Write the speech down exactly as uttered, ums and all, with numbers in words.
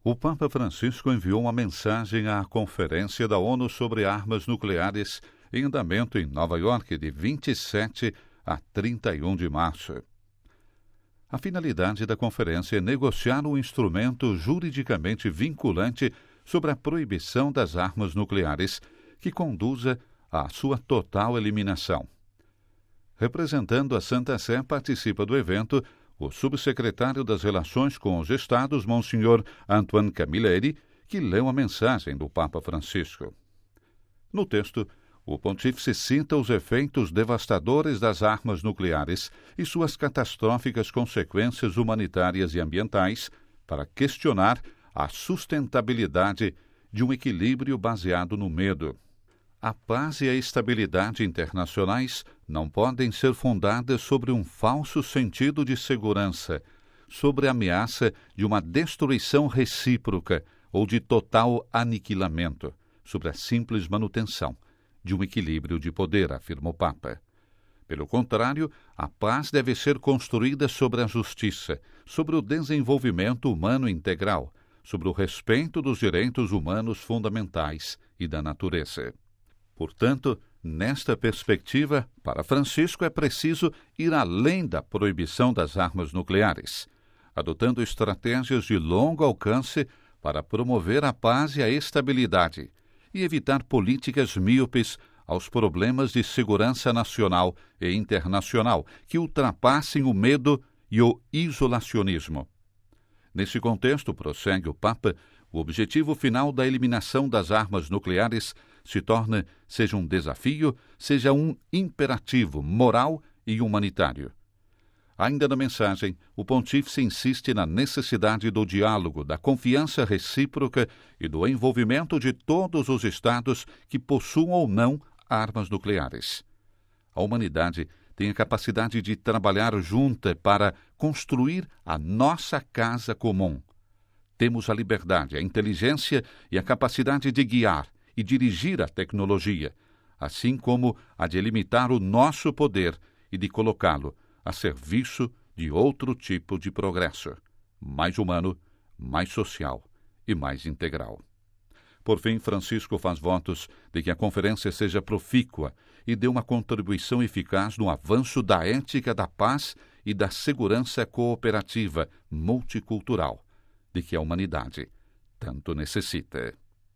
O Papa Francisco enviou uma mensagem à Conferência da ONU sobre Armas Nucleares, em andamento em Nova York, de vinte e sete a trinta e um de março. A finalidade da conferência é negociar um instrumento juridicamente vinculante sobre a proibição das armas nucleares, que conduza à sua total eliminação. Representando a Santa Sé, participa do evento o subsecretário das Relações com os Estados, Monsenhor Antoine Camilleri, que leu a mensagem do Papa Francisco. No texto, o pontífice cita os efeitos devastadores das armas nucleares e suas catastróficas consequências humanitárias e ambientais para questionar a sustentabilidade de um equilíbrio baseado no medo. A paz e a estabilidade internacionais não podem ser fundadas sobre um falso sentido de segurança, sobre a ameaça de uma destruição recíproca ou de total aniquilamento, sobre a simples manutenção de um equilíbrio de poder, afirma o Papa. Pelo contrário, a paz deve ser construída sobre a justiça, sobre o desenvolvimento humano integral, sobre o respeito dos direitos humanos fundamentais e da natureza. Portanto, nesta perspectiva, para Francisco é preciso ir além da proibição das armas nucleares, adotando estratégias de longo alcance para promover a paz e a estabilidade e evitar políticas míopes aos problemas de segurança nacional e internacional que ultrapassem o medo e o isolacionismo. Nesse contexto, prossegue o Papa, o objetivo final da eliminação das armas nucleares se torna, seja um desafio, seja um imperativo moral e humanitário. Ainda na mensagem, o pontífice insiste na necessidade do diálogo, da confiança recíproca e do envolvimento de todos os Estados que possuam ou não armas nucleares. A humanidade tem a capacidade de trabalhar junta para construir a nossa casa comum. Temos a liberdade, a inteligência e a capacidade de guiar e dirigir a tecnologia, assim como a de limitar o nosso poder e de colocá-lo a serviço de outro tipo de progresso, mais humano, mais social e mais integral. Por fim, Francisco faz votos de que a conferência seja profícua e dê uma contribuição eficaz no avanço da ética da paz e da segurança cooperativa multicultural, de que a humanidade tanto necessita.